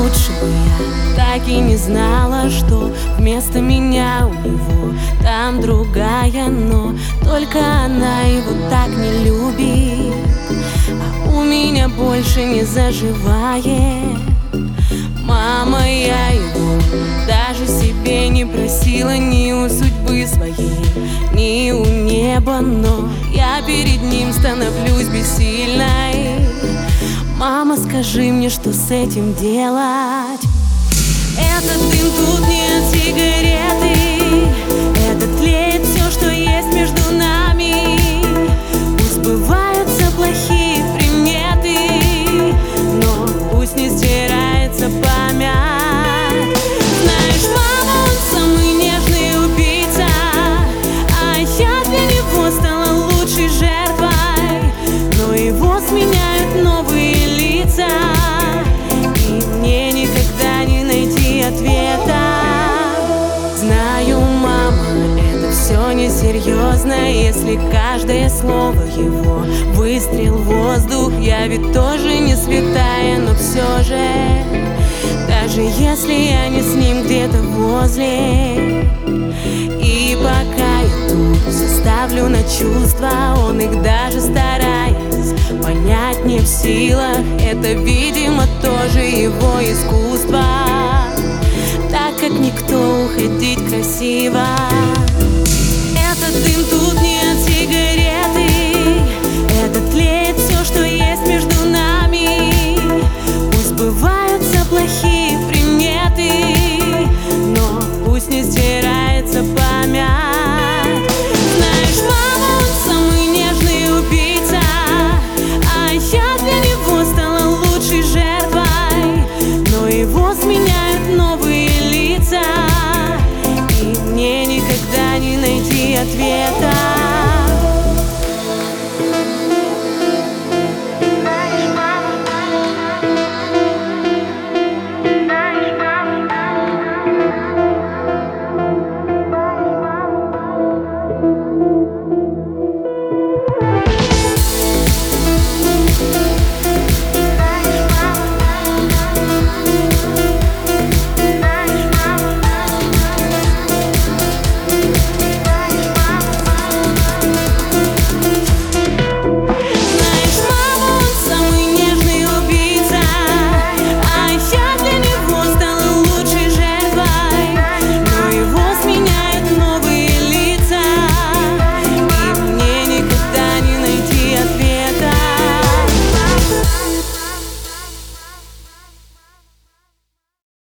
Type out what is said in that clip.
лучше бы я так и не знала, что вместо меня у него там другая, но только она его так не любит, а у меня больше не заживает. Мама, я его даже себе не просила, ни у судьбы своей, ни у неба, но я перед ним становлюсь бессильной. Мама, скажи мне, что с этим делать? Этот дым тут не от сигареты, это тлеет все, что есть между нами. Пусть сбываются плохие приметы, но пусть не стирается память. Знаешь, мама, он самый нежный убийца, а я для него стала лучшей жертвой. Но его сменяют новые лица, и мне никогда не найти ответа. Знаю, мама, это все несерьезно, если каждое слово его выстрел в воздух. Я ведь тоже не святая, но все же, даже если я не с ним где-то возле, и пока я тут составлю на чувства, он их даже стараясь понять не в силах. Это, видимо, тоже его искусство, так как никто уходить красиво.